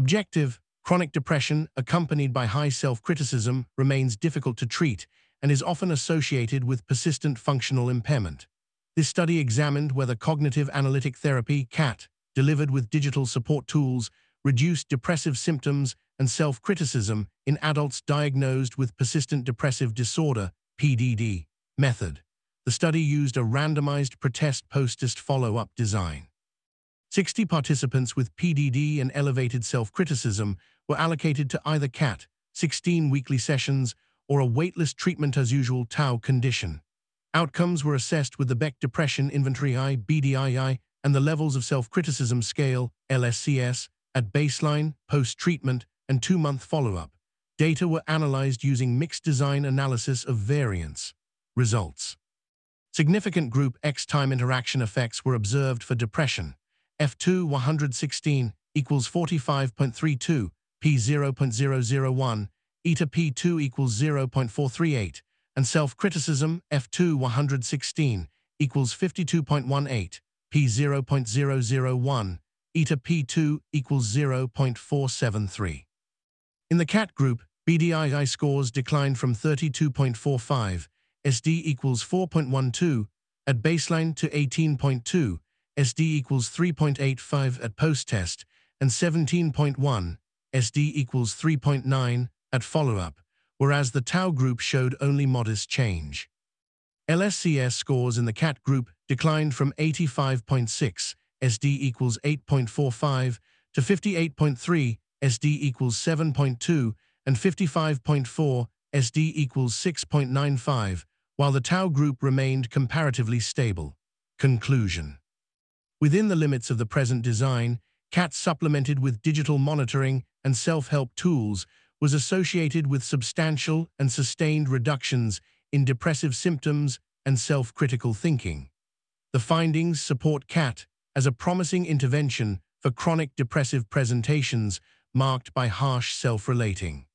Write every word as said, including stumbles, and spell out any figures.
Objective: chronic depression, accompanied by high self-criticism, remains difficult to treat and is often associated with persistent functional impairment. This study examined whether cognitive analytic therapy, C A T, delivered with digital support tools, reduced depressive symptoms and self-criticism in adults diagnosed with persistent depressive disorder, P D D, method. The study used a randomized pretest post-test follow-up design. sixty participants with P D D and elevated self-criticism were allocated to either C A T, sixteen weekly sessions, or a waitlist treatment as usual Tau condition. Outcomes were assessed with the Beck Depression Inventory I, B D I I, and the Levels of Self-Criticism Scale, L S C S, at baseline, post-treatment, and two-month follow-up. Data were analyzed using mixed design analysis of variance. Results. Significant group X time interaction effects were observed for depression. F two one hundred sixteen equals forty-five point three two, P zero point zero zero one, eta P two equals zero point four three eight, and self-criticism F two one hundred sixteen equals fifty-two point one eight, P zero point zero zero one, eta P two equals zero point four seven three. In the C A T group, B D I I scores declined from thirty-two point four five, S D equals four point one two, at baseline to eighteen point two, S D equals three point eight five at post-test, and seventeen point one, S D equals three point nine, at follow-up, whereas the Tau group showed only modest change. L S C S scores in the C A T group declined from eighty-five point six, S D equals eight point four five, to fifty-eight point three, S D equals seven point two, and fifty-five point four, S D equals six point nine five, while the Tau group remained comparatively stable. Conclusion. Within the limits of the present design, C A T supplemented with digital monitoring and self-help tools was associated with substantial and sustained reductions in depressive symptoms and self-critical thinking. The findings support C A T as a promising intervention for chronic depressive presentations marked by harsh self-relating.